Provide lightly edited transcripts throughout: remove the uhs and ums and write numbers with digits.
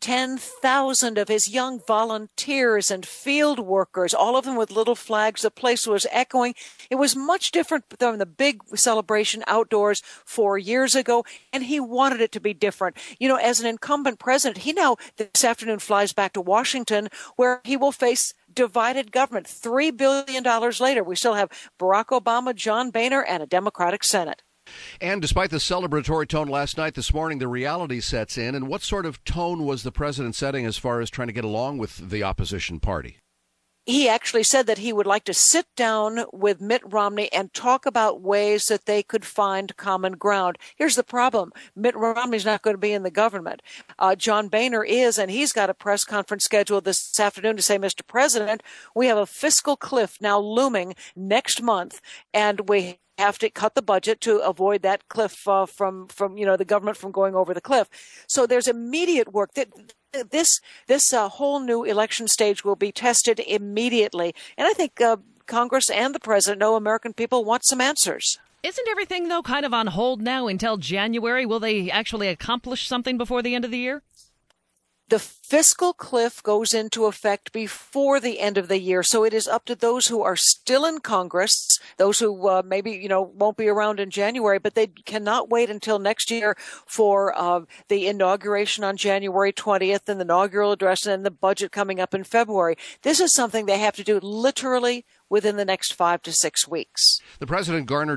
10,000 of his young volunteers and field workers, all of them with little flags. The place was echoing. It was much different than the big celebration outdoors 4 years ago, and he wanted it to be different. As an incumbent president, he now this afternoon flies back to Washington, where he will face divided government. $3 billion later, we still have Barack Obama, John Boehner, and a Democratic Senate. And despite the celebratory tone last night, this morning, the reality sets in. And what sort of tone was the president setting as far as trying to get along with the opposition party? He actually said that he would like to sit down with Mitt Romney and talk about ways that they could find common ground. Here's the problem. Mitt Romney's not going to be in the government. John Boehner is, and he's got a press conference scheduled this afternoon to say, Mr. President, we have a fiscal cliff now looming next month, and we have to cut the budget to avoid that cliff from the government from going over the cliff. So there's immediate work that this whole new election stage will be tested immediately. And I think Congress and the president know American people want some answers. Isn't everything, though, kind of on hold now until January? Will they actually accomplish something before the end of the year? The fiscal cliff goes into effect before the end of the year, so it is up to those who are still in Congress, those who maybe won't be around in January, but they cannot wait until next year for the inauguration on January 20th and the inaugural address and the budget coming up in February. This is something they have to do literally within the next 5 to 6 weeks. The president garnered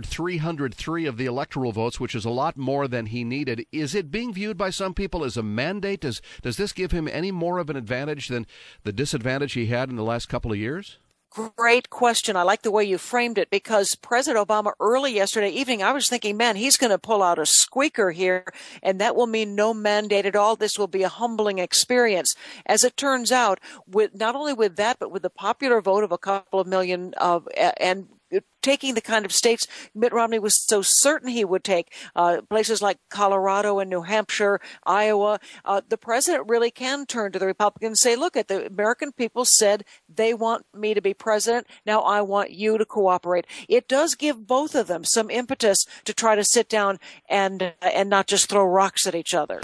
303 of the electoral votes, which is a lot more than he needed. Is it being viewed by some people as a mandate? Does this give him any more of an advantage than the disadvantage he had in the last couple of years? Great question. I like the way you framed it, because President Obama early yesterday evening, I was thinking, man, he's going to pull out a squeaker here, and that will mean no mandate at all. This will be a humbling experience. As it turns out, with not only with that, but with the popular vote of a couple of million and taking the kind of states Mitt Romney was so certain he would take, places like Colorado and New Hampshire, Iowa, the president really can turn to the Republicans and say, look, the American people said they want me to be president. Now I want you to cooperate. It does give both of them some impetus to try to sit down and not just throw rocks at each other.